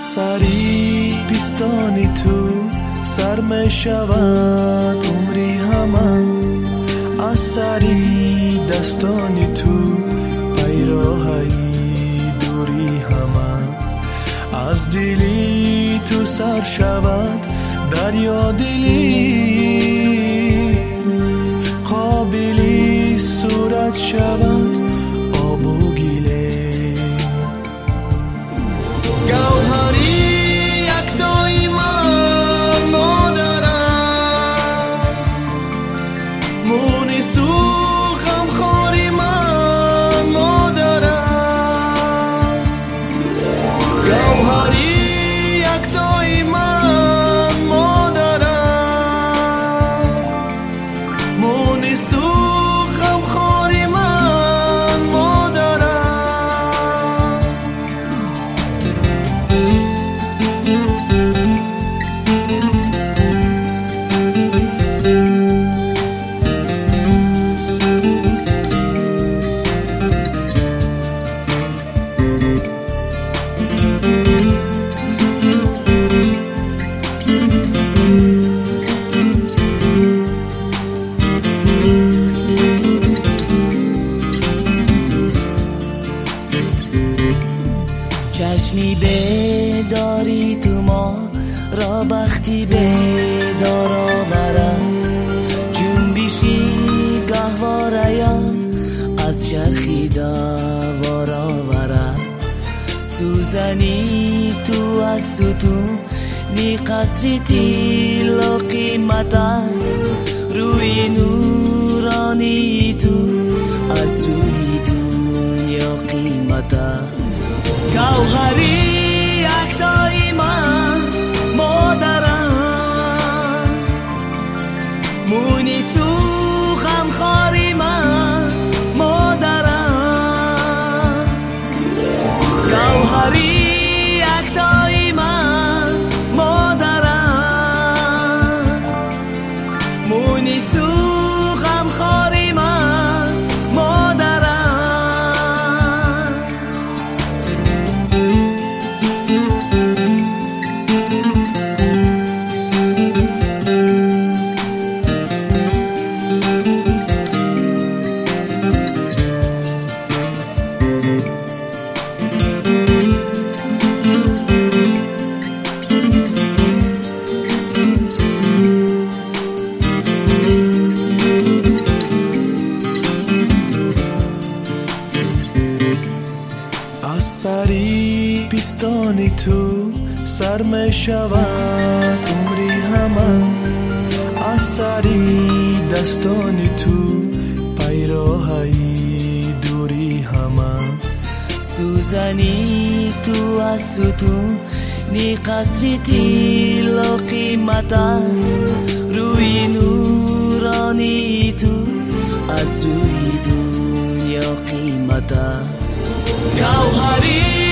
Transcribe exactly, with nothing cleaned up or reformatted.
سری پیستانی تو سر می شود عمری همه، از سری دستانی تو پیراهی دوری همه، از دلی تو سر شود دریا دلی، قابلی صورت شود آب و گله. گوهری یک تایی من مادرم، مونی سوخم خاری من مادرم. گوهری یک تایی من مادرم، مونی سوخم خاری من مادرم. چشمی بیداری تو ما را بختی بیدار آورم، جنبشی گهواره یاد از چرخی دوار آورم. سوزنی تو از ستون نی قصری تیل و قیمت است، روی نورانی تو از روی دنیا قیمت است. گوهری یک تایی من مادرم، مونی سوخم خاری من مادرم. گوهری یک تایی من مادرم، مونی سوخم خاری من مادرم. از سری پیستانی تو سر می شود عمری همه، از سری دستانی تو پیراهی دوری همه. سوزنی تو از ستون نی قصری تیل و قیمت است، روی نورانی تو از روی دنیا قیمت است. گوهری